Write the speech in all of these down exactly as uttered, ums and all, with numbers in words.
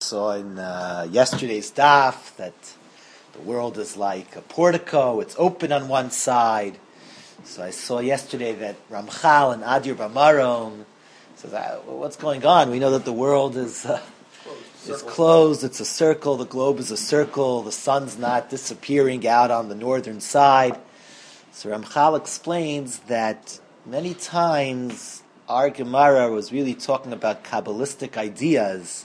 saw in uh, yesterday's daf that the world is like a portico, it's open on one side. So I saw yesterday that Ramchal and Adir Bamarom says, what's going on? We know that the world is uh, is closed, it's a circle, the globe is a circle, the sun's not disappearing out on the northern side. So Ramchal explains that many times our Gemara was really talking about Kabbalistic ideas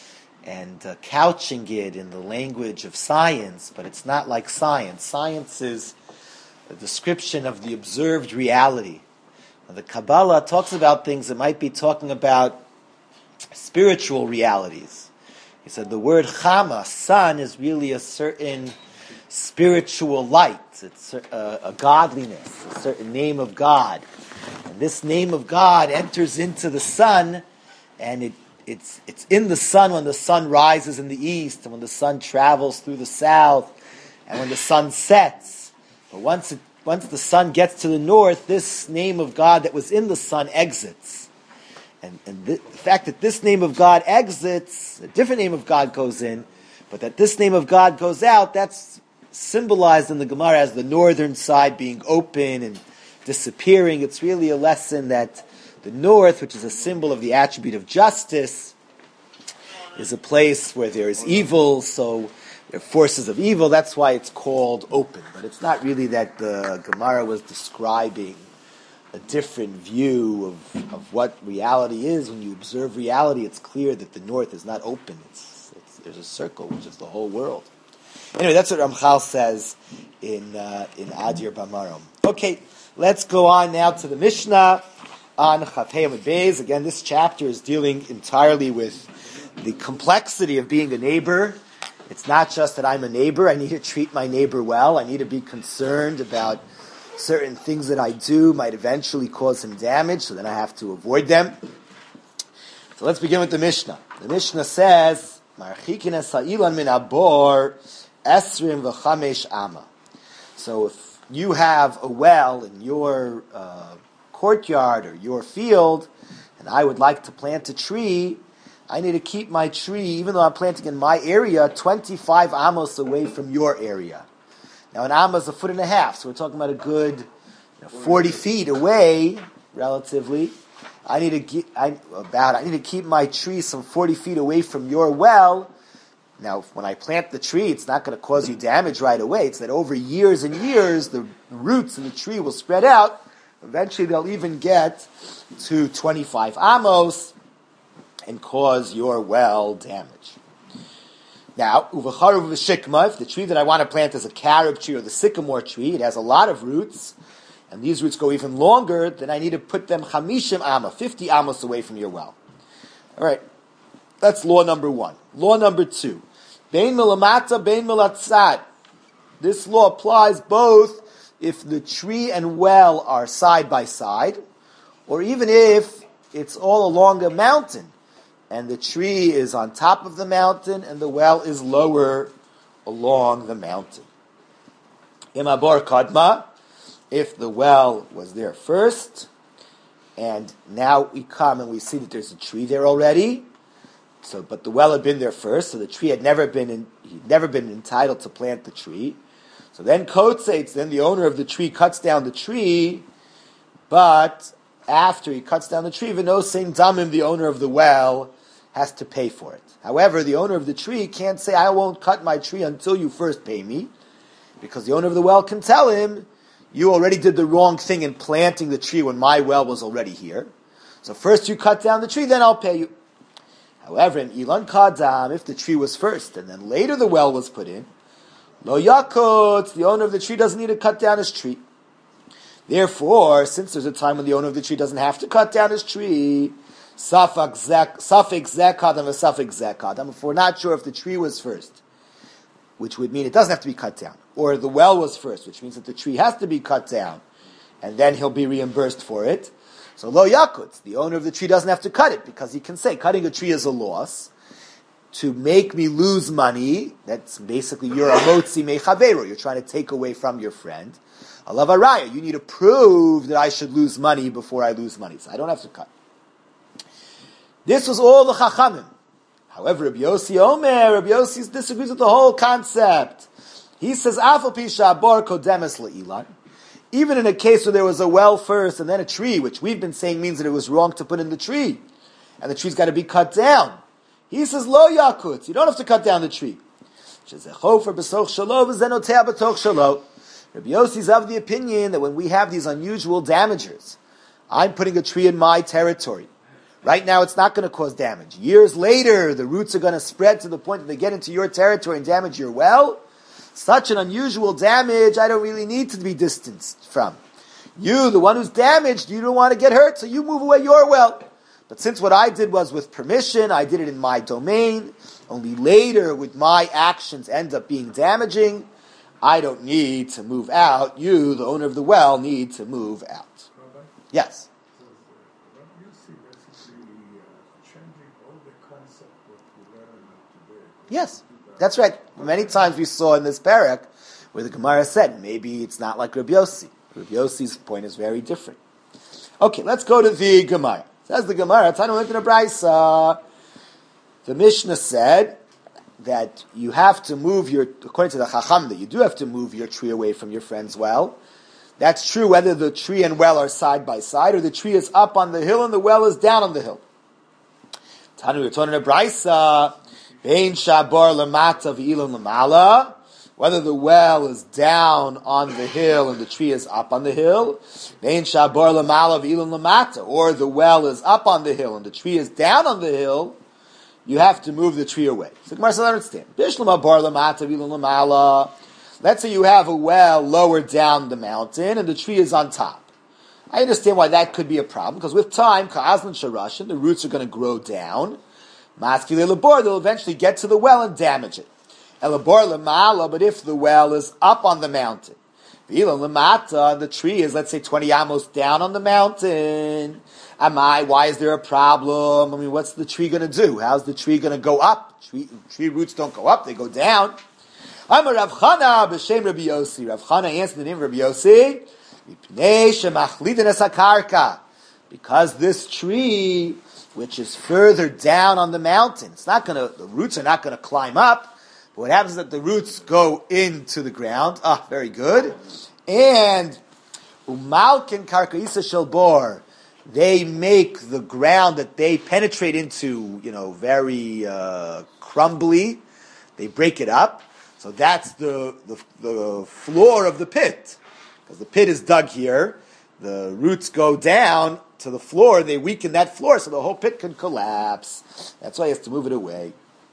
and uh, couching it in the language of science, but it's not like science. Science is a description of the observed reality. Now, the Kabbalah talks about things that might be talking about spiritual realities. He said the word Chama, sun, is really a certain spiritual light. It's a, a godliness, a certain name of God. And this name of God enters into the sun, and it, it's it's in the sun when the sun rises in the east, and when the sun travels through the south, and when the sun sets. But once it, once the sun gets to the north, this name of God that was in the sun exits. And, and the, the fact that this name of God exits, a different name of God goes in, but that this name of God goes out, that's symbolized in the Gemara as the northern side being open and disappearing. It's really a lesson that the north, which is a symbol of the attribute of justice, is a place where there is evil, so there are forces of evil. That's why it's called open. But it's not really that the Gemara was describing a different view of, of what reality is. When you observe reality, it's clear that the north is not open. It's, it's there's a circle, which is the whole world. Anyway, that's what Ramchal says in uh, in Adir Bamarom. Okay, let's go on now to the Mishnah on Chavei Amud Beis. Again, this chapter is dealing entirely with the complexity of being a neighbor. It's not just that I'm a neighbor. I need to treat my neighbor well. I need to be concerned about certain things that I do might eventually cause him damage, so then I have to avoid them. So let's begin with the Mishnah. The Mishnah says, Marchikin es ha'ilan min abor esrim v'chamesh ama. So if you have a well in your uh, courtyard or your field, and I would like to plant a tree, I need to keep my tree, even though I'm planting in my area, twenty-five amos away from your area. Now an amma is a foot and a half, so we're talking about a good you know, forty feet away, relatively. I need to get, I, about I need to keep my tree some forty feet away from your well. Now, when I plant the tree, it's not going to cause you damage right away. It's that over years and years, the roots of the tree will spread out. Eventually, they'll even get to twenty-five amos and cause your well damage. Now, uvacharu v'shikma, if the tree that I want to plant is a carob tree or the sycamore tree, it has a lot of roots, and these roots go even longer, then I need to put them chamishim amma, fifty amos away from your well. All right, that's law number one. Law number two, bein milamata, bein milatzad. This law applies both if the tree and well are side by side, or even if it's all along a mountain, and the tree is on top of the mountain, and the well is lower along the mountain. Imabor kadma, if the well was there first, and now we come and we see that there's a tree there already, so but the well had been there first, so the tree had never been in, he'd never been entitled to plant the tree. So then kotzates, then the owner of the tree cuts down the tree, but after he cuts down the tree, v'nosein damim, the owner of the well has to pay for it. However, the owner of the tree can't say, I won't cut my tree until you first pay me, because the owner of the well can tell him, you already did the wrong thing in planting the tree when my well was already here. So first you cut down the tree, then I'll pay you. However, in Ilan Kadam, if the tree was first, and then later the well was put in, Lo Yakot, the owner of the tree doesn't need to cut down his tree. Therefore, since there's a time when the owner of the tree doesn't have to cut down his tree, Safek Zekadam and Safek Zekadam, if we're not sure if the tree was first, which would mean it doesn't have to be cut down, or the well was first, which means that the tree has to be cut down, and then he'll be reimbursed for it. So Lo Yakut, the owner of the tree doesn't have to cut it, because he can say, cutting a tree is a loss. To make me lose money, that's basically you're a motzi mechaveru, you're trying to take away from your friend. Alav araya, you need to prove that I should lose money before I lose money, so I don't have to cut. This was all the chachamim. However, Rabbi Yossi Omer, Rabbi Yossi disagrees with the whole concept. He says, Afal Pisha Bor Kodemes Le'ilan. Even in a case where there was a well first and then a tree, which we've been saying means that it was wrong to put in the tree, and the tree's got to be cut down. He says, Lo Yakut, you don't have to cut down the tree. Rabbi Yossi is of the opinion that when we have these unusual damagers, I'm putting a tree in my territory. Right now it's not going to cause damage. Years later, the roots are going to spread to the point that they get into your territory and damage your well. Such an unusual damage, I don't really need to be distanced from. You, the one who's damaged, you don't want to get hurt, so you move away your well. But since what I did was with permission, I did it in my domain, only later with my actions end up being damaging, I don't need to move out. You, the owner of the well, need to move out. Rabbi? Yes. So, uh, Rabbi Yossi basically uh, changing all the concept what we learned today. Yes, that's right. Many times we saw in this parak where the Gemara said, maybe it's not like Rabbi Yossi. Rabbi Yossi's point is very different. Okay, let's go to the Gemara. Says the Gemara, Tanu went to the Brisa. The Mishnah said that you have to move your, according to the Chacham, that you do have to move your tree away from your friend's well. That's true whether the tree and well are side by side, or the tree is up on the hill and the well is down on the hill. Tanu, we're talking to Brisa. Bein shabar lamata v'ilon lamala. Whether the well is down on the hill and the tree is up on the hill. Bein shabar lamala v'ilon lamata. Or the well is up on the hill and the tree is down on the hill. You have to move the tree away. So Gemara says, I understand. Bishlama bar lamata v'ilon lamala. Let's say you have a well lower down the mountain and the tree is on top. I understand why that could be a problem, because with time, ka'azlan sharashin, the roots are going to grow down. Maskile labor, they'll eventually get to the well and damage it. Elabor lamala, but if the well is up on the mountain, v'ilon lamata, the tree is, let's say, twenty amos down on the mountain. Am I? Why is there a problem? I mean, what's the tree going to do? How's the tree going to go up? Tree, tree roots don't go up; they go down. I'm a Rav Chana b'shem Rabbi Yossi. Rav Chana answered the name of Rabbi Yossi. Because this tree, which is further down on the mountain, it's not going to. The roots are not going to climb up. But what happens is that the roots go into the ground. Ah, very good. And umalkin karkaisa shel bor, they make the ground that they penetrate into, you know, very uh, crumbly. They break it up. So that's the, the the floor of the pit. Because the pit is dug here. The roots go down to the floor. They weaken that floor so the whole pit can collapse. That's why he has to move it away.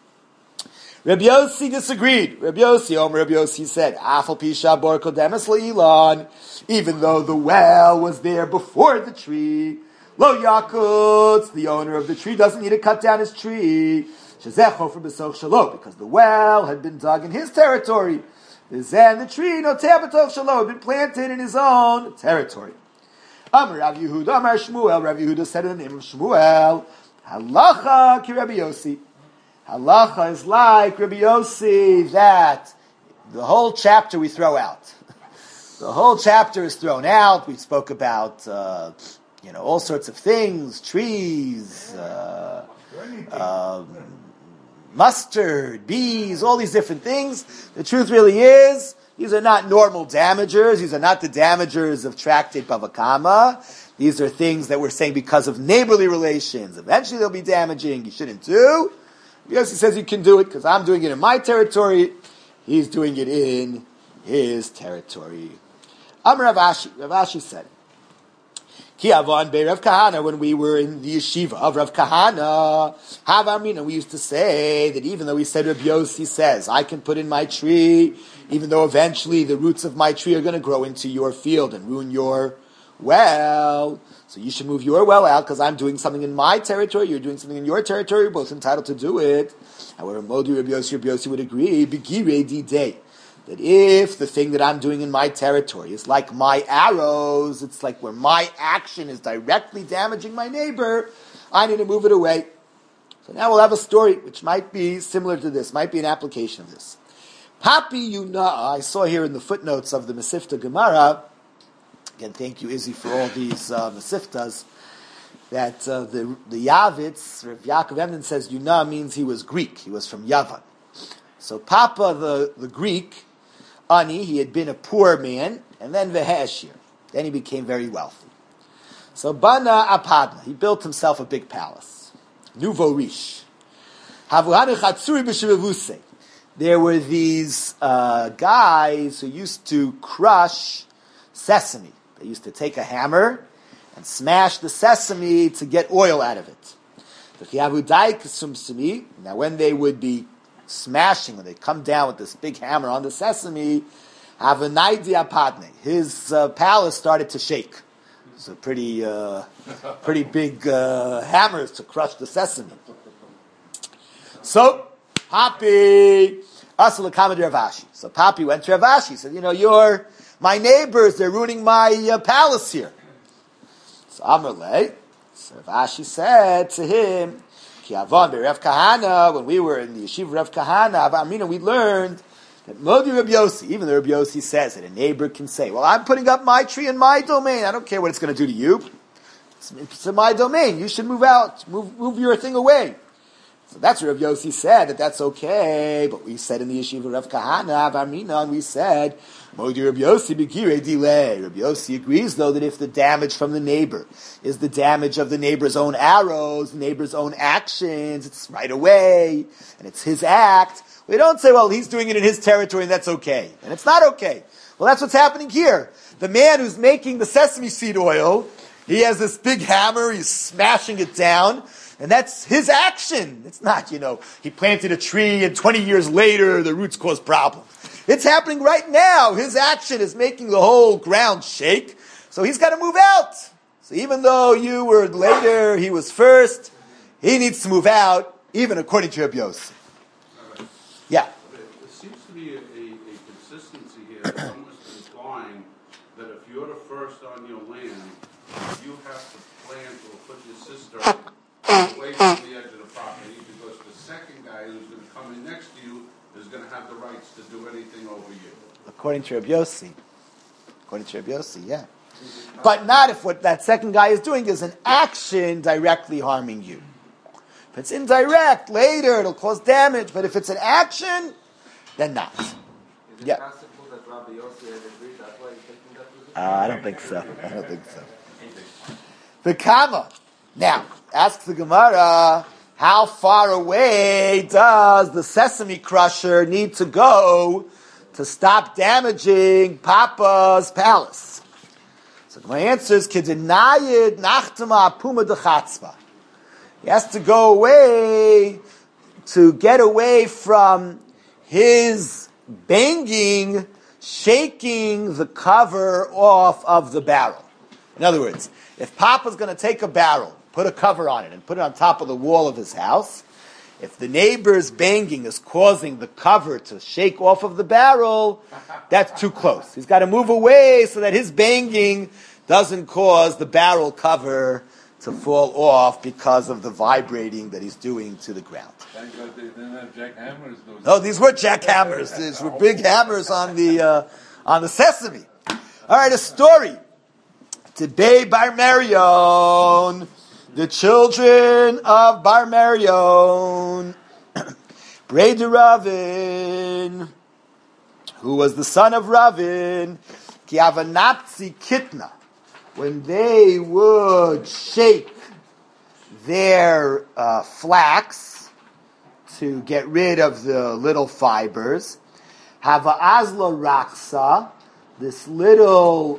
Rabbi Yossi disagreed. Rabbi Yossi, Omer Rabbi Yossi said, Afal pisha bor kodemes le'ilan, even though the well was there before the tree, Lo Yakutz, the owner of the tree doesn't need to cut down his tree. Shezecho for Besoch Shalom, because the well had been dug in his territory. Then the tree, no Te'abatoch Shalom, had been planted in his own territory. Amar Rav Yehuda, Amar Shmuel, Rav Yehuda said in the name of Shmuel, Halacha ki Rabbi Yossi. Halacha is like Rabbi Yossi, that the whole chapter we throw out. The whole chapter is thrown out. We spoke about, uh, you know, all sorts of things, trees, uh, um, mustard, bees, all these different things. The truth really is, these are not normal damagers. These are not the damagers of tractate Bava Kama. These are things that we're saying because of neighborly relations. Eventually they'll be damaging. You shouldn't do. Yes, he says you can do it because I'm doing it in my territory. He's doing it in his territory. Amar Rav Ashi, Rav Ashi said, Ki avon be Rav Kahana, when we were in the yeshiva of Rav Kahana, Havamina, we used to say that even though we said Rav Yossi says, I can put in my tree, even though eventually the roots of my tree are going to grow into your field and ruin your well, so you should move your well out because I'm doing something in my territory, you're doing something in your territory, you're both entitled to do it. However, Modu Rav Yossi, Rav Yossi would agree, Begire di day, that if the thing that I'm doing in my territory is like my arrows, it's like where my action is directly damaging my neighbor, I need to move it away. So now we'll have a story which might be similar to this, might be an application of this. Papi Yuna, I saw here in the footnotes of the Mesifta Gemara, again, thank you, Izzy, for all these uh, Mesiftas. that uh, the the Yavitz, Rav Yaakov Emden says Yuna means he was Greek. He was from Yavan. So Papa, the, the Greek, Ani, he had been a poor man, and then Veheshir. Then he became very wealthy. So Bana Apadna, he built himself a big palace. Nouveau riche. Havuhanu Chatsuri b'Shevavuse. There were these uh, guys who used to crush sesame. They used to take a hammer and smash the sesame to get oil out of it. Now when they would be smashing, when they come down with this big hammer on the sesame, his uh, palace started to shake. It's a pretty, uh, pretty big uh, hammers to crush the sesame. So, Papi, Asal Kamad Ravashi. So Papi went to Ravashi. He said, you know, you're my neighbors, they're ruining my uh, palace here. So Amarle, so Ravashi said to him, Ki Avon Rav Kahana, when we were in the yeshiva of Rav Kahana, Amina, we learned that Modi Rabbi Yossi, even though Rabbi Yossi says that a neighbor can say, well, I'm putting up my tree in my domain. I don't care what it's going to do to you. It's, it's in my domain. You should move out. Move, move your thing away. So that's what Rav Yossi said, that that's okay. But we said in the yeshiva of Rav Kahana, Amina, and we said, Modi Rabbi Yossi begire delay. Rabbi Yossi agrees, though, that if the damage from the neighbor is the damage of the neighbor's own arrows, the neighbor's own actions, it's right away, and it's his act. We don't say, well, he's doing it in his territory, and that's okay. And it's not okay. Well, that's what's happening here. The man who's making the sesame seed oil, he has this big hammer, he's smashing it down, and that's his action. It's not, you know, he planted a tree, and twenty years later, the roots cause problems. It's happening right now. His action is making the whole ground shake. So he's got to move out. So even though you were later, he was first, he needs to move out, even according to Rabbi Yossi. Yeah. There seems to be a, a, a consistency here, almost implying that if you're the first on your land, you have to plant or put your sister away from the edge of the property, because the second guy who's going to come in next to you is going to have the rights to do anything over you. According to Rabbi Yossi. According to Rabbi Yossi, yeah. But not if what that second guy is doing is an action directly harming you. If it's indirect, later it'll cause damage, but if it's an action, then not. Is it yeah. possible that Rabbi Yossi had agreed that's why he's taking that position? Uh, I don't think so. I don't think so. The Kama. Now, asks the Gemara, how far away does the sesame crusher need to go to stop damaging Papa's palace? So my answer is, Kedinayid nachtama apuma dechatzba. He has to go away to get away from his banging, shaking the cover off of the barrel. In other words, if Papa's going to take a barrel, put a cover on it, and put it on top of the wall of his house, if the neighbor's banging is causing the cover to shake off of the barrel, that's too close. He's got to move away so that his banging doesn't cause the barrel cover to fall off because of the vibrating that he's doing to the ground. Thank God they didn't have jackhammers. No, these were jackhammers. These were big hammers on the uh, on the sesame. All right, a story. Today, Bar Marion, the children of Bar Marion, Breda Ravin, who was the son of Ravin, Ki Avanapzi Kitna, when they would shake their uh, flax to get rid of the little fibers, Hava Azla Raksa, this little,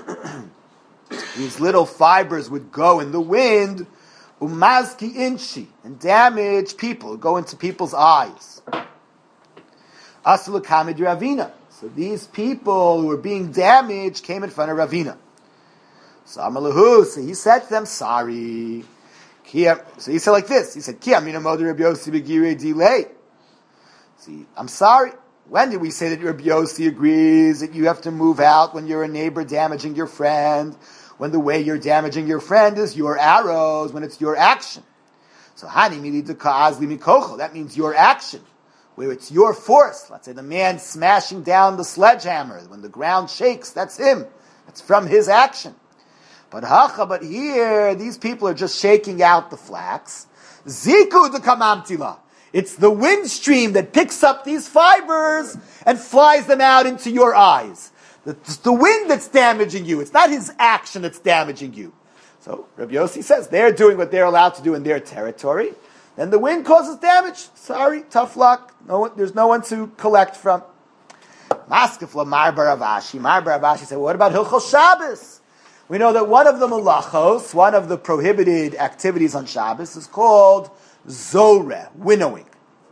these little fibers would go in the wind, Umazki Inchi, and damage people, go into people's eyes. Asla Kamid Ravina. So these people who were being damaged came in front of Ravina. So Amalahu, so he said to them, sorry. So he said like this, he said, Ki amina moder Rabbi Yossi begire delay. See, I'm sorry. When did we say that Rabbi Yossi agrees that you have to move out when you're a neighbor damaging your friend? When the way you're damaging your friend is your arrows, when it's your action. So hani milida ka'azli mikocho, that means your action, where it's your force. Let's say the man smashing down the sledgehammer, when the ground shakes, that's him. That's from his action. But hacha, but here, these people are just shaking out the flax. Ziku de kamamtila. It's the wind stream that picks up these fibers and flies them out into your eyes. It's the wind that's damaging you. It's not his action that's damaging you. So Rabbi Yossi says they're doing what they're allowed to do in their territory. Then the wind causes damage. Sorry, tough luck. No one, there's no one to collect from. Maskefla Mar Bar Avashi. Mar Bar Avashi said, well, what about Hilchos Shabbos? We know that one of the malachos, one of the prohibited activities on Shabbos, is called zoreh, winnowing.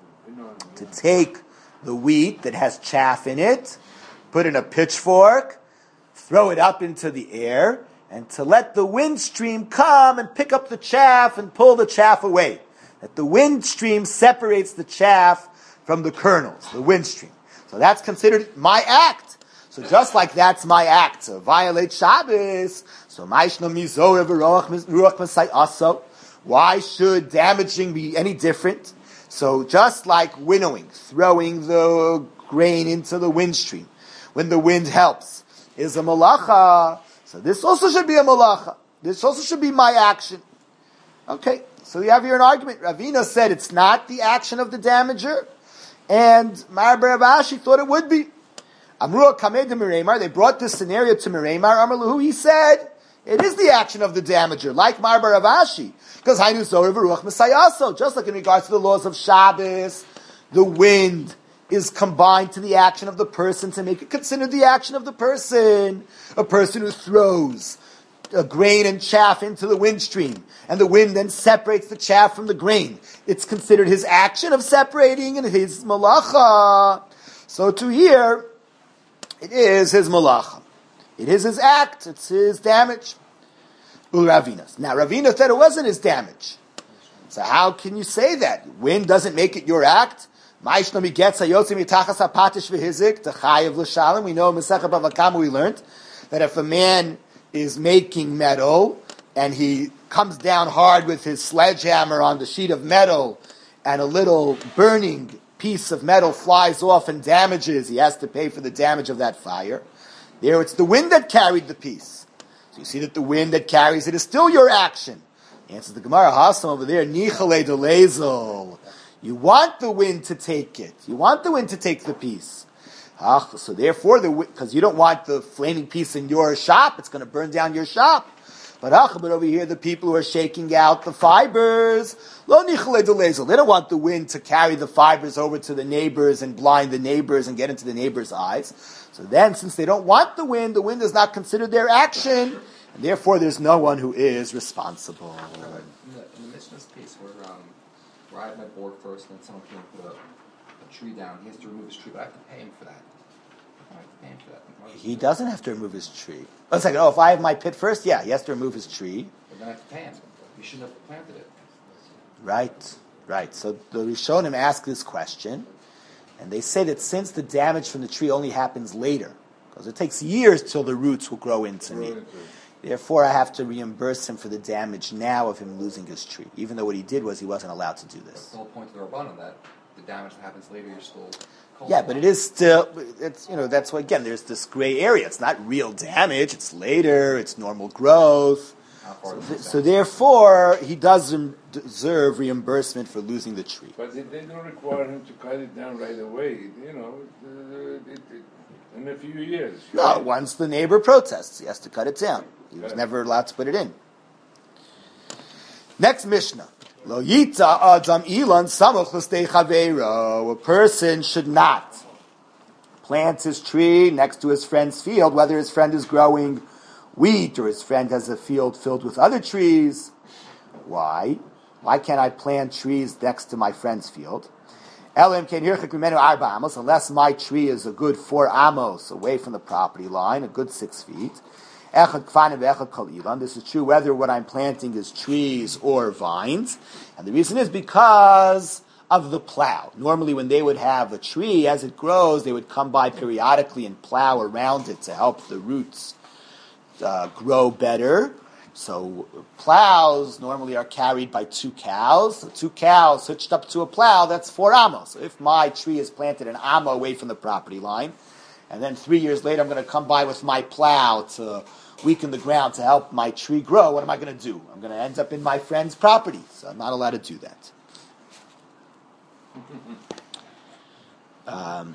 To take the wheat that has chaff in it, put in a pitchfork, throw it up into the air, and to let the wind stream come and pick up the chaff and pull the chaff away. That the wind stream separates the chaff from the kernels, the wind stream. So that's considered my act. So just like that's my act to violate Shabbos, so Maishna Mizoreh Ruach Masai also. Why should damaging be any different? So just like winnowing, throwing the grain into the wind stream, when the wind helps, is a malacha. So this also should be a malacha. This also should be my action. Okay, so you have here an argument. Ravina said it's not the action of the damager, and Mar Bar Avashi thought it would be. Amrua Kamed Miremar, they brought this scenario to Miremar. Amarlahu, he said, it is the action of the damager, like Mar Bar Avashi. Because Hainu Zoreh V'Ruach Masayaso, just like in regards to the laws of Shabbos, the wind is combined to the action of the person to make it considered the action of the person. A person who throws a grain and chaff into the wind stream, and the wind then separates the chaff from the grain. It's considered his action of separating and his malacha. So to here, it is his malacha. It is his act. It's his damage. Uravinas. Now, Ravina said it wasn't his damage. So how can you say that? Wind doesn't make it your act. We know in Masechet Bava Kama we learned that if a man is making metal and he comes down hard with his sledgehammer on the sheet of metal and a little burning piece of metal flies off and damages, he has to pay for the damage of that fire. There it's the wind that carried the piece. So you see that the wind that carries it is still your action. Answers the Gemara Hasam over there, Nichale Delezel. You want the wind to take it. You want the wind to take the piece. Ah, so therefore, because you don't want the flaming piece in your shop, it's going to burn down your shop. But ah, but over here, the people who are shaking out the fibers, lo nichale delezel. They don't want the wind to carry the fibers over to the neighbors and blind the neighbors and get into the neighbors' eyes. So then, since they don't want the wind, the wind is not considered their action, and therefore there's no one who is responsible. In the, in the Mishnah's case where, um, where I have my board first and then someone came and put a, a tree down, he has to remove his tree, but I have to pay him for that. I have to pay him for that. He doesn't have to remove his tree. One second, oh, if I have my pit first, yeah, he has to remove his tree. But then I have to pay him. He shouldn't have planted it. Right, right. So the Rishonim ask this question, and they say that since the damage from the tree only happens later, because it takes years till the roots will grow into me, therefore I have to reimburse him for the damage now of him losing his tree, even though what he did was he wasn't allowed to do this. That's the whole point of the Rabbanan, that the damage that happens later, you're still... Yeah, but it is still, it's, you know, that's why, again, there's this gray area. It's not real damage, it's later, it's normal growth. So, th- so therefore, he does rem- deserve reimbursement for losing the tree. But they, they don't require him to cut it down right away, you know, uh, it, it, in a few years. No, right? Once the neighbor protests, he has to cut it down. He was Okay. never allowed to put it in. Next Mishnah. Lo yita adam ilan samuch l'stei chaveiro. A person should not plant his tree next to his friend's field, whether his friend is growing wheat or his friend has a field filled with other trees. Why? Why can't I plant trees next to my friend's field? Elim ken hirchik mimenu arba amos, unless my tree is a good four amos away from the property line, a good six feet. This is true whether what I'm planting is trees or vines. And the reason is because of the plow. Normally when they would have a tree, as it grows, they would come by periodically and plow around it to help the roots uh, grow better. So plows normally are carried by two cows. So two cows hitched up to a plow, that's four amos. So if my tree is planted an amma away from the property line, and then three years later I'm going to come by with my plow to weaken the ground to help my tree grow, what am I going to do? I'm going to end up in my friend's property, so I'm not allowed to do that. Um,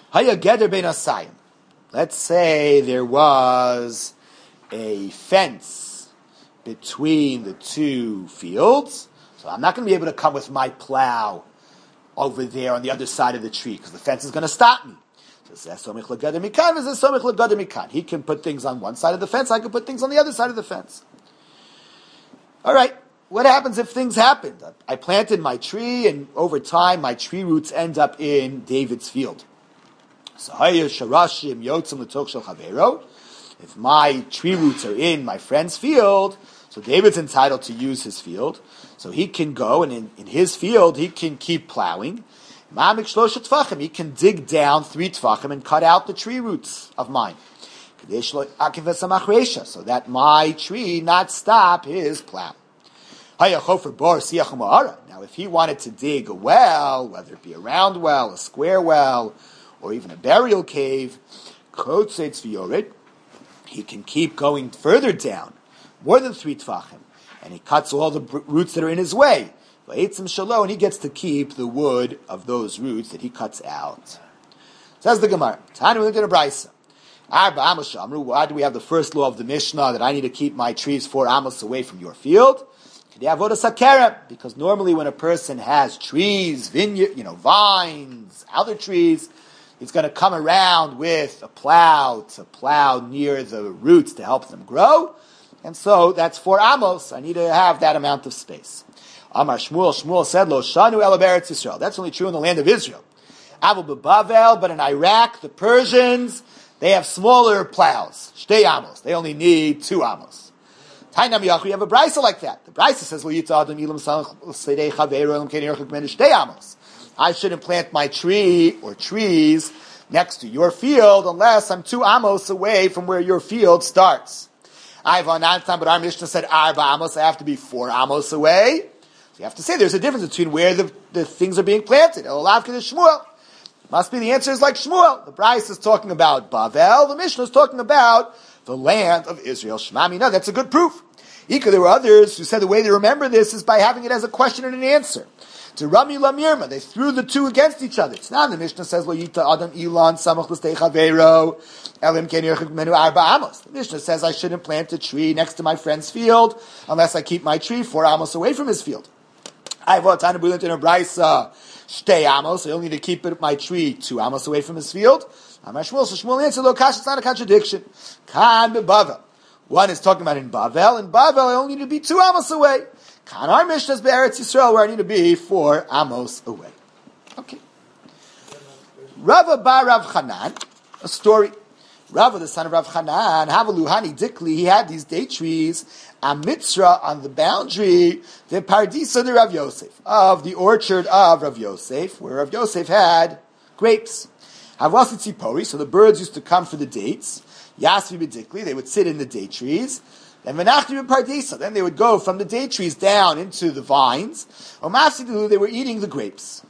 Let's say there was a fence between the two fields, so I'm not going to be able to come with my plow over there on the other side of the tree because the fence is going to stop me. So he can put things on one side of the fence, I can put things on the other side of the fence. All right, what happens if things happen? I planted my tree, and over time my tree roots end up in David's field. So if my tree roots are in my friend's field, so David's entitled to use his field, so he can go and in, in his field he can keep plowing. He can dig down three tfachim and cut out the tree roots of mine, so that my tree not stop his plow. Now, if he wanted to dig a well, whether it be a round well, a square well, or even a burial cave, he can keep going further down, more than three tfachim, and he cuts all the roots that are in his way. And he gets to keep the wood of those roots that he cuts out. Says the Gemara. Why do we have the first law of the Mishnah that I need to keep my trees four amos away from your field? Because normally when a person has trees, vineyard, you know, vines, other trees, he's going to come around with a plow to plow near the roots to help them grow. And so that's four amos. I need to have that amount of space. Amar Shmuel, Shmuel said, Lo shanu ela be'eretz Yisrael. That's only true in the land of Israel. Aval beBavel, but in Iraq, the Persians, they have smaller plows. Shtei amos. They only need two amos. Tainam Yachri, you have a brisa like that. The brisa says, Lo yitza adam ilam salach sedei chaveiro elam ken yerchuk men shtei amos. I shouldn't plant my tree or trees next to your field unless I'm two amos away from where your field starts. I've on that time, but our Mishnah said arba amos. I have to be four amos away. You have to say there's a difference between where the, the things are being planted. Shmuel. Must be the answer is like Shmuel. The Bryce is talking about Bavel. The Mishnah is talking about the land of Israel. Shmami, no, that's a good proof. Ika, there were others who said the way they remember this is by having it as a question and an answer. To Rami Lamirma, they threw the two against each other. It's not the Mishnah says Lo yita adam ilan samach l'stei chaveiro elim ken yerchuk menu arba amos. The Mishnah says I shouldn't plant a tree next to my friend's field unless I keep my tree four amos away from his field. I have a Tanabulant in a Brisa, Shtei amos. I only need to keep it, my tree two amos away from his field. Amar Shmuel, so Shmuel answered, Lo kash, it's not a contradiction. Kan beBavel. One is talking about in Bavel. In Bavel, I only need to be two amos away. Kan our Mishnah is be'eretz Yisrael, where I need to be four amos away. Okay. Rava bar Rav Chanan, a story. Rava, the son of Rav Chanan, Havaluhani Dikli, he had these date trees, a mitzra on the boundary, the Pardisa de Rav Yosef, of the orchard of Rav Yosef, where Rav Yosef had grapes. Havasi Tzipori, so the birds used to come for the dates. Yasvi B'Dikli, they would sit in the date trees. Then Menachti B'Pardisa, then they would go from the date trees down into the vines. Omasidu, they were eating the grapes.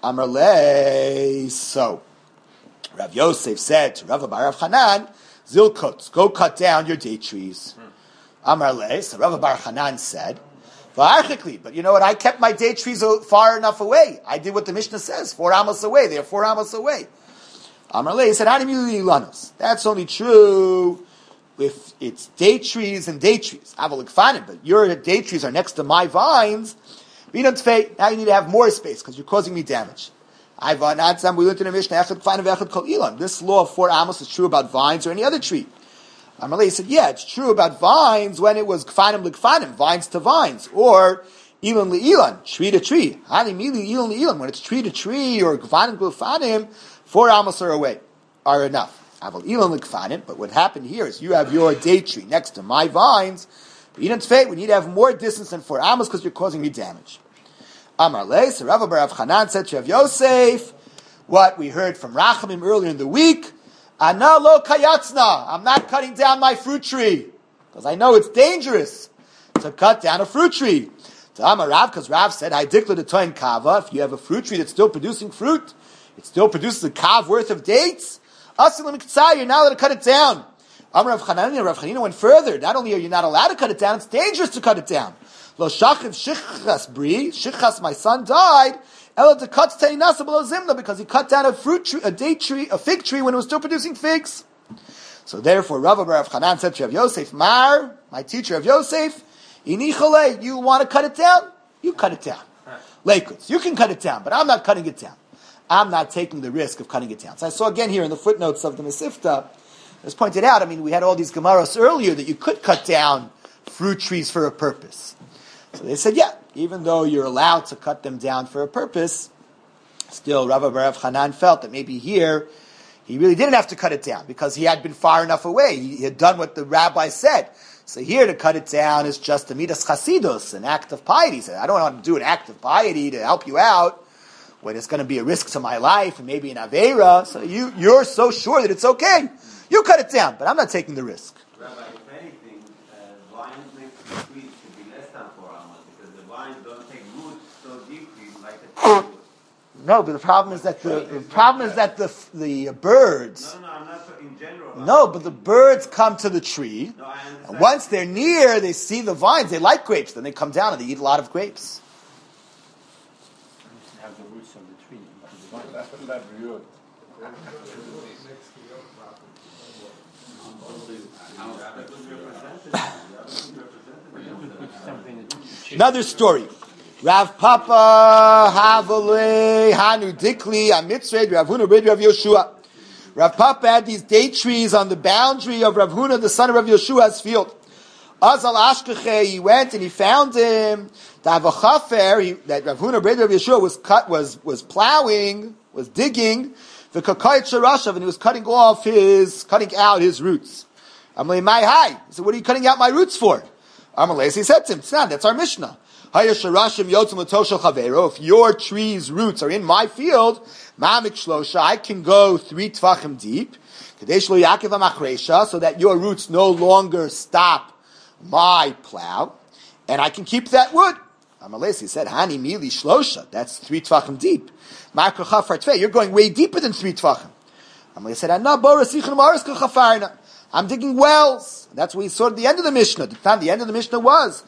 Amarle, so Rav Yosef said to Rav bar Rav Chanan, Zilkot, go cut down your date trees. Amar le, so Rav bar Chanan said, but you know what, I kept my date trees far enough away. I did what the Mishnah says, four amos away, they are four amos away. Amar le, he said, that's only true if it's date trees and date trees. But your date trees are next to my vines. Now you need to have more space because you're causing me damage. We learned in a Mishnah, this law of four amos is true about vines or any other tree. Amalei said, yeah, it's true about vines when it was kfanim l'kfanim, vines to vines, or ilan le'ilan, tree to tree. Hanimili ilan le'ilan, when it's tree to tree or kfanim l'kfanim, four amos are away, are enough. Aval ilan l'kfanim, but what happened here is you have your date tree next to my vines. We need to have more distance than four amos because you're causing me damage. Amar le, so Rav bar Rav Chanan said to Rav Yosef, what we heard from Rachamim earlier in the week, Ana lo kayatzna, I'm not cutting down my fruit tree, because I know it's dangerous to cut down a fruit tree. To Amar Rav, because Rav said, I dikla de toin kava, if you have a fruit tree that's still producing fruit, it still produces a kav worth of dates, asilim k'tzah, you're not allowed to cut it down. Amar Rav Chananya, Rav Chanina went further. Not only are you not allowed to cut it down, it's dangerous to cut it down. Lo shachiv shichas bri, shichas, my son died, ela to cut teinasa below zimna, because he cut down a fruit tree, a date tree, a fig tree when it was still producing figs. So therefore, Rav Rav Chanan said to Rav Yosef, Mar, my teacher Rav Yosef, inichole, you want to cut it down? You cut it down. Leikuts, you can cut it down, but I'm not cutting it down. I'm not taking the risk of cutting it down. So I saw again here in the footnotes of the Mesifta, as pointed out, I mean, we had all these Gemaras earlier that you could cut down fruit trees for a purpose. So they said, yeah, even though you're allowed to cut them down for a purpose, still Rav Rav Chanan felt that maybe here he really didn't have to cut it down because he had been far enough away. He had done what the rabbi said. So here to cut it down is just a midas chasidus, an act of piety. He said, I don't want to do an act of piety to help you out when it's going to be a risk to my life and maybe an aveira. So you, you're so sure that it's okay. You cut it down, but I'm not taking the risk. Rabbi, if anything, uh, vines next to trees should be less than four amas because the vines don't take roots so deeply like a tree would. No, but the problem is that the, the problem is that the the birds. No, no, no, I'm not talking in general. No, but the birds come to the tree. No, I understand. And once they're near, they see the vines. They like grapes. Then they come down and they eat a lot of grapes. Have the roots of the tree. That's not real. Another story. Rav Papa Havale Hanu Dikli Amitzred Rav Huna Rid Rav Yoshua. Rav Papa had these date trees on the boundary of Rav Huna, the son of Rav Yoshua's field. Azal Ashkeche, he went and he found him. Davachafer, that Rav Huna Rid Rav Yeshua was cut, was was plowing, was digging the kakayat sharashav, and he was cutting off his, cutting out his roots. Amalei my hi. He said, what are you cutting out my roots for? Amalei, he said to him, Tznan, that's our Mishnah. If your tree's roots are in my field, I can go three tvachim deep, so that your roots no longer stop my plow, and I can keep that wood. Amalesi said, Hani mili shlosha, that's three tvachim deep. You're going way deeper than three tvachim. Amalesi said, I'm digging wells. That's what we saw at the end of the Mishnah. The time the end of the Mishnah was,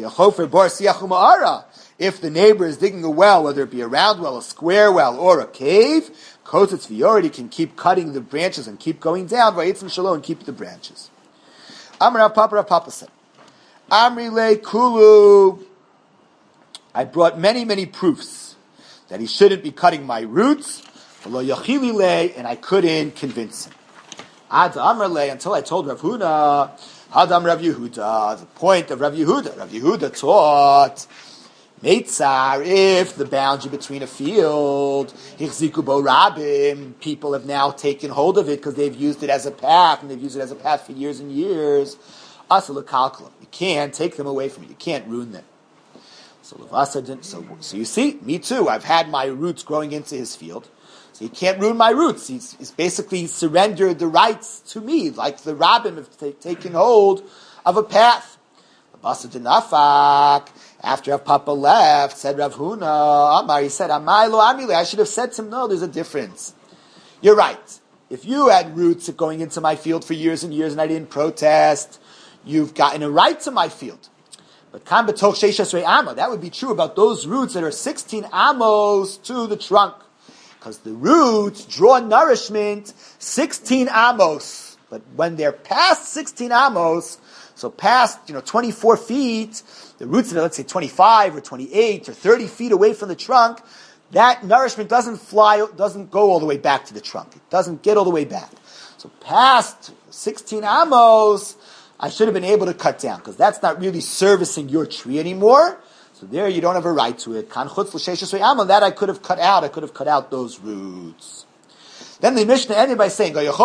if the neighbor is digging a well, whether it be a round well, a square well, or a cave, kotetz v'yoredi can keep cutting the branches and keep going down, vayitzim shalom, and keep the branches. Amar Rav Papa, Rav Papa said, Amri le kulu, I brought many, many proofs that he shouldn't be cutting my roots, and I couldn't convince him. Ad Amrle, until I told Rav Huna, Hadam Rav Yehuda, the point of Rav Yehuda. Rav Yehuda taught, Meitzar, if the boundary between a field, Hichziku Bo Rabim, people have now taken hold of it because they've used it as a path, and they've used it as a path for years and years. Asala Kalkala, you can't take them away from you, you can't ruin them. So Lavasa didn't, so, so you see, me too, I've had my roots growing into his field. So he can't ruin my roots. He's, he's basically surrendered the rights to me, like the rabbim have t- taken hold of a path. After Rav Papa left, said Rav Huna, Amar, he said, Amai lo amile. I should have said to him, no, there's a difference. You're right. If you had roots going into my field for years and years and I didn't protest, you've gotten a right to my field. But kan b'toch sheishes rei amo, that would be true about those roots that are sixteen amos to the trunk. Because the roots draw nourishment sixteen amos. But when they're past sixteen amos, so past, you know, twenty-four feet, the roots that are, let's say, twenty-five or twenty-eight or thirty feet away from the trunk, that nourishment doesn't fly, doesn't go all the way back to the trunk. It doesn't get all the way back. So past sixteen amos, I should have been able to cut down, because that's not really servicing your tree anymore. So there you don't have a right to it. That I could have cut out. I could have cut out those roots. Then the Mishnah ended by saying, if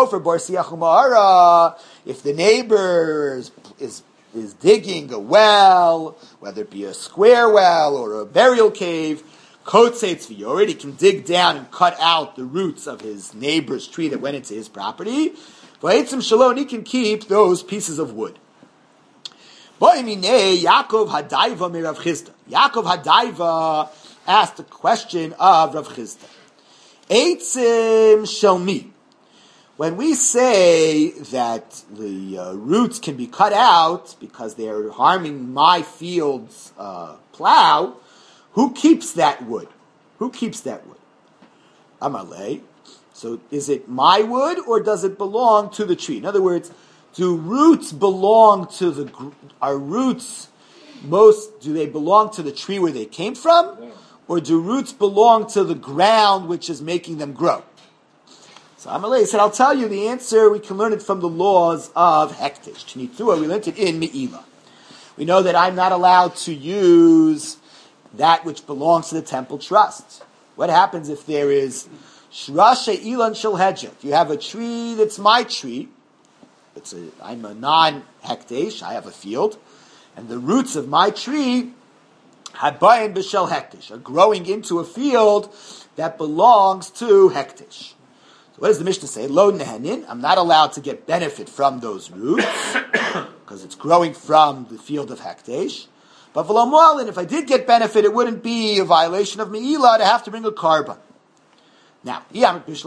the neighbor is, is, is digging a well, whether it be a square well or a burial cave, you already can dig down and cut out the roots of his neighbor's tree that went into his property. He can keep those pieces of wood. Yaakov Hadaiva me Rav Chisda. Yaakov Hadaiva asked a question of Rav Chisda. Eitzim Shelmi. when we say that the uh, roots can be cut out because they are harming my field's uh, plow, who keeps that wood? Who keeps that wood? Amalei. So is it my wood or does it belong to the tree? In other words, do roots belong to the, are roots most, do they belong to the tree where they came from? Or do roots belong to the ground which is making them grow? So Amalei said, I'll tell you the answer. We can learn it from the laws of Hektish. Chnitzua, we learned it in Me'ilah. We know that I'm not allowed to use that which belongs to the temple trust. What happens if there is Shrashe Ilan Shel Hedja? If you have a tree that's my tree, it's a, I'm a non-Hektish, I have a field, and the roots of my tree Habayim B'Shel Hektish are growing into a field that belongs to Hektish. What does the Mishnah say? Lo nehenin. I'm not allowed to get benefit from those roots because it's growing from the field of Hektish. But v'lo mo'alin, if I did get benefit, it wouldn't be a violation of Me'ilah to have to bring a carbon. Now, so if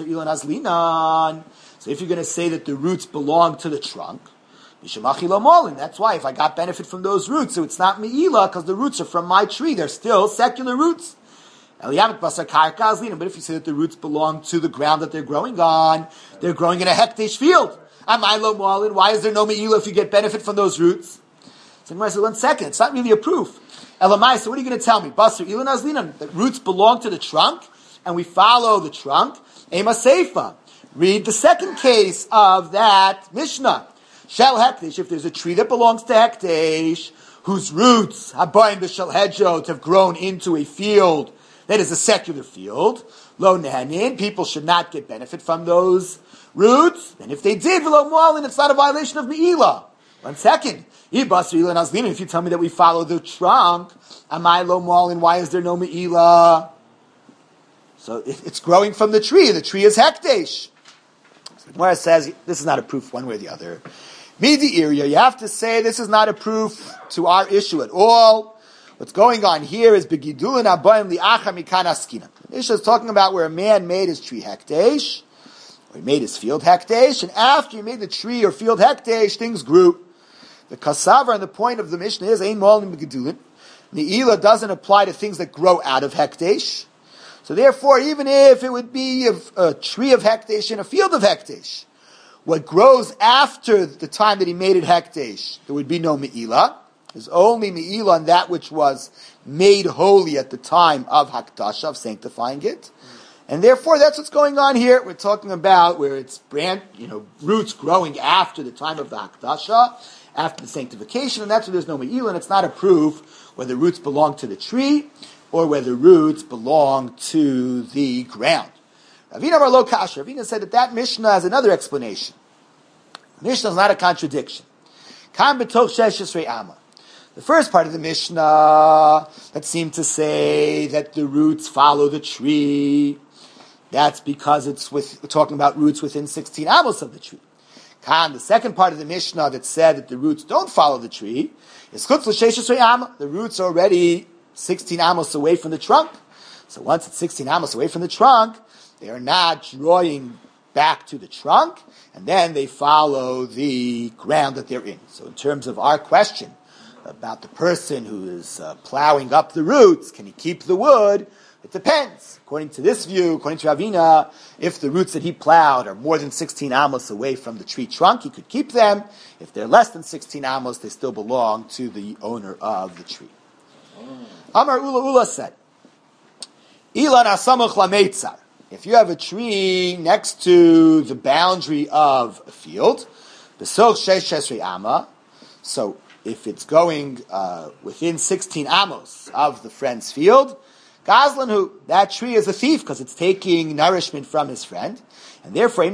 you're going to say that the roots belong to the trunk, that's why if I got benefit from those roots, so it's not Me'ilah because the roots are from my tree. They're still secular roots. But if you say that the roots belong to the ground that they're growing on, they're growing in a hektish field. Why is there no me'ilah if you get benefit from those roots? So I said, one second, it's not really a proof. Elamai, so what are you going to tell me? Basar ilan azlinan, that roots belong to the trunk, and we follow the trunk. Ema seifa. Read the second case of that Mishnah. Shel hektish, if there's a tree that belongs to hektish, whose roots, habayim b'shel hedjot, have grown into a field that is a secular field, lo nehanin, people should not get benefit from those roots. And if they did, v'lo mo'alin, it's not a violation of me'ilah. One second. If you tell me that we follow the trunk, amai lo mo'alin, why is there no me'ilah? So it's growing from the tree. The tree is hektish. So the Gemara says, this is not a proof one way or the other. Midi area, you have to say this is not a proof to our issue at all. What's going on here is begidulin abayim li'achar mikan askina. Mishnah is talking about where a man made his tree hektish, or he made his field hektish, and after he made the tree or field hektish, things grew. The kasavar and the point of the Mishnah is ein mo'alin begidulin. Me'ilah doesn't apply to things that grow out of hektish. So therefore, even if it would be a, a tree of hektish and a field of hektish, what grows after the time that he made it hektish, there would be no me'ilah. There's only me'ilah on that which was made holy at the time of hakdasha, of sanctifying it. And therefore, that's what's going on here. We're talking about where it's brand, you know, roots growing after the time of the hakdasha, after the sanctification, and that's where there's no me'ilah, and it's not a proof whether roots belong to the tree or whether roots belong to the ground. Ravina Bar Lo Kasher. Ravina said that that Mishnah has another explanation. Mishnah is not a contradiction. Kam b'tov shesh esrei amma. The first part of the Mishnah that seemed to say that the roots follow the tree, that's because it's with, we're talking about roots within sixteen amos of the tree. Kan, the second part of the Mishnah that said that the roots don't follow the tree, is chutz l'sheish esrei amma. The roots are already sixteen amos away from the trunk. So once it's sixteen amos away from the trunk, they are not drawing back to the trunk, and then they follow the ground that they're in. So in terms of our question about the person who is uh, plowing up the roots, can he keep the wood? It depends. According to this view, according to Ravina, if the roots that he plowed are more than sixteen amos away from the tree trunk, he could keep them. If they're less than sixteen amos, they still belong to the owner of the tree. Amar Ula Ula said, Ilan asamuch lameitzar. If you have a tree next to the boundary of a field, b'soch shesh esrei amma, so if it's going uh, within sixteen amos of the friend's field, Gazlan who, that tree is a thief because it's taking nourishment from his friend, and therefore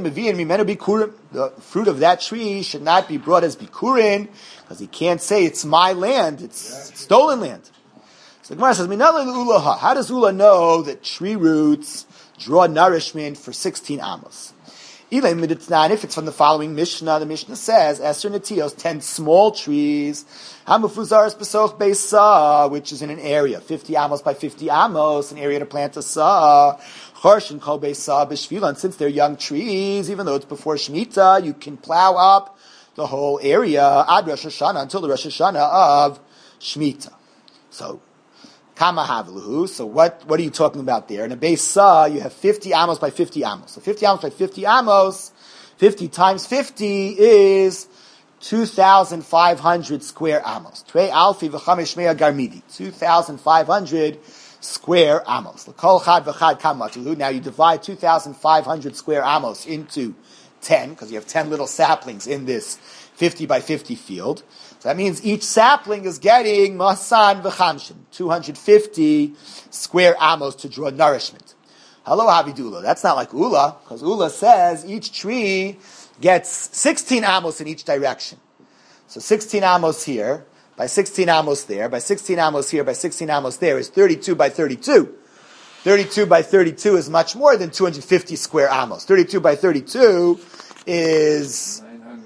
the fruit of that tree should not be brought as bikurin, because he can't say it's my land, it's stolen land. So the Gemara says, how does Ula know that tree roots draw nourishment for sixteen amos? Even if it's from the following Mishnah, the Mishnah says, Eser Netios, ten small trees, Hamufuzaris Besoch Beisa, which is in an area, fifty amos by fifty amos, an area to plant a sa. Chorshin kol beisa b'shvila, and since they're young trees, even though it's before Shemitah, you can plow up the whole area ad Rosh Hashanah until the Rosh Hashanah of Shemitah. So, kama havluhu. So what, what are you talking about there? In a beisa, you have fifty amos by fifty amos. So fifty amos by fifty amos, fifty times fifty is two thousand five hundred square amos. Trei alfi v'chamesh mea garmidi. two thousand five hundred square amos. L'kol chad v'chad kamatuhu. Now you divide two thousand five hundred square amos into ten, because you have ten little saplings in this fifty by fifty field. So that means each sapling is getting masan v'chamshin, two hundred fifty square amos to draw nourishment. Hello, Havidula. That's not like Ula, because Ula says each tree gets sixteen amos in each direction. So sixteen amos here, by sixteen amos there, by sixteen amos here, by sixteen amos there is thirty-two by thirty-two. thirty-two by thirty-two is much more than two hundred fifty square amos. thirty-two by thirty-two is...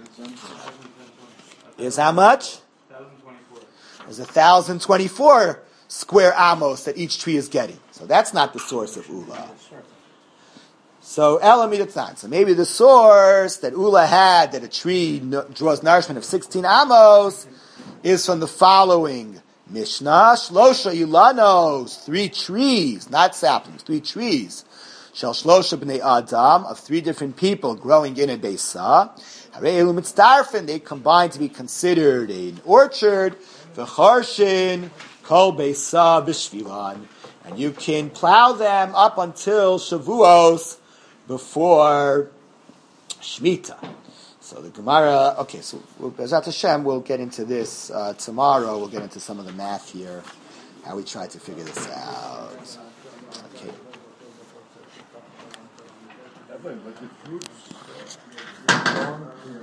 Is how much? one thousand twenty-four. Is one thousand twenty-four square amos that each tree is getting. So that's not the source of Ula. So Elamidatzan. So maybe the source that Ula had, that a tree no, draws nourishment of sixteen amos, is from the following Mishnah. Shlosha Yulanos, three trees, not saplings, three trees. Shel Shlosha B'nei Adam, of three different people growing in a Beisa. Harei Elu Mitzdarfen, they combine to be considered an orchard. V'charshin Kol Beisa B'shvilan. And you can plow them up until Shavuos, before Shemitah. So the Gemara, okay, so B'ezrat Hashem, we'll get into this uh, tomorrow. We'll get into some of the math here, how we try to figure this out. Okay. But the fruits,